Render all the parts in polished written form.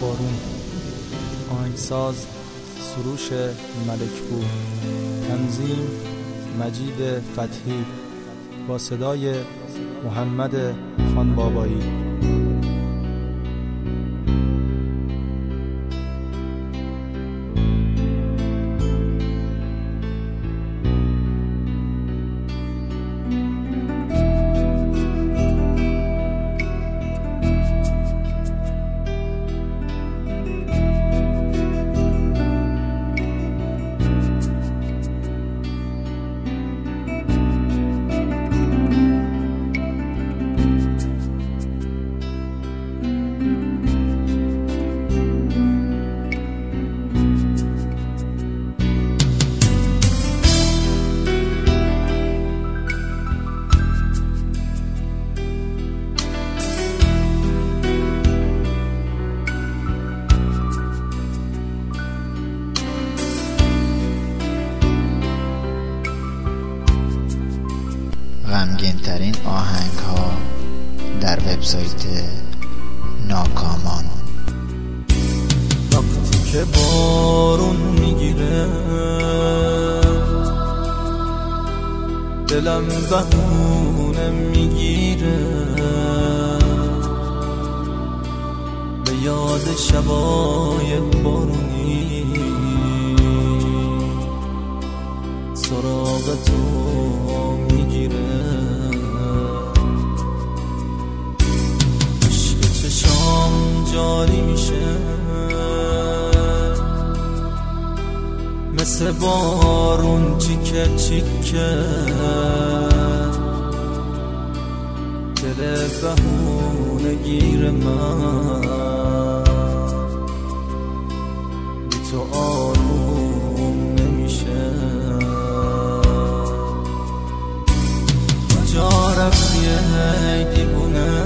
بارون. آهنگساز سروش ملکپور. تنظیم مجید فتحی با صدای محمد خانبابایی. غمگین‌ترین آهنگ‌ها در وبسایت ناکامان. وقتی که بارون میگیره دلم بهونه میگیره، به یاد شبای بارونی سراغ تو میگیره. عشق چشام جاری میشه مثل بارون چیکه چیکه، دل بهونه گیر من بی تو آروم نمیشه. کجا رفتی ای دیوونه؟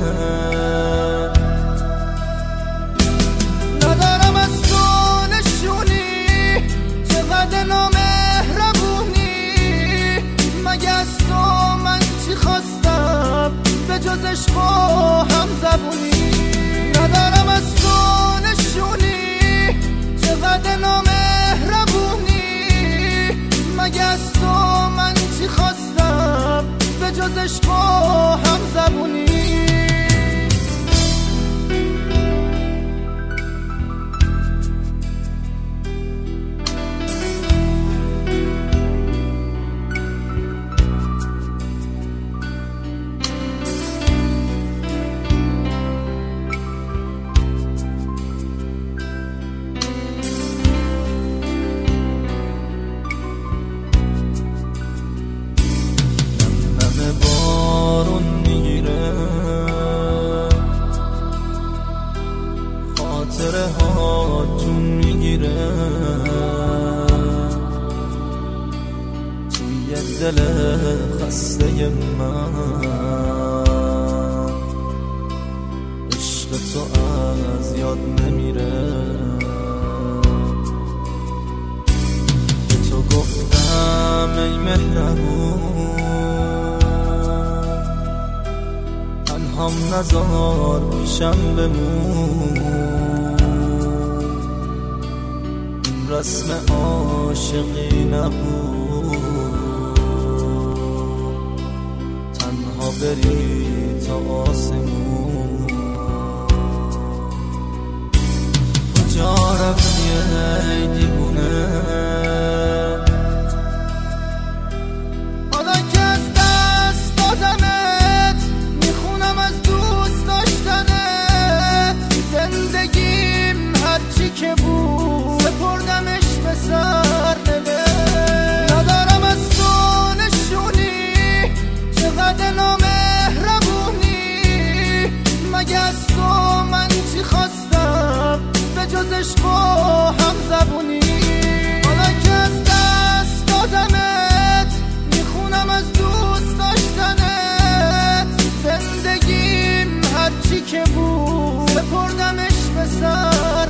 ندارم از تو نشونی، چقدر نامهربونی، مگه از تو من چی خواستم به جز عشق و همزبونی؟ ندارم از تو نشونی، چقدر نامهربونی، مگه از تو من چی خواستم به جز عشق و همزبونی؟ بارون میگیره خاطره ها جون میگیره، توی دل خسته من عشق تو از یاد نمیره. به تو گفتم ای مهربون هم نزار پیشم بمون، این رسم عاشقی نبود تنها بری تا آسمون. کجا رفتی ای دیوونه؟ حالا که از دست دادمت میخونم از دوست داشتنت، زندگیم هرچی که بود سپردمش به سرنوشت. ندارم از تو نشونی، چقدر نامهربونی، مگه از تو من چی خواستم به جز عشق و همزبونی؟ حالا که از دست دادمت میخونم از دوست داشتنت، زندگیم هرچی که بود سپردمش به سر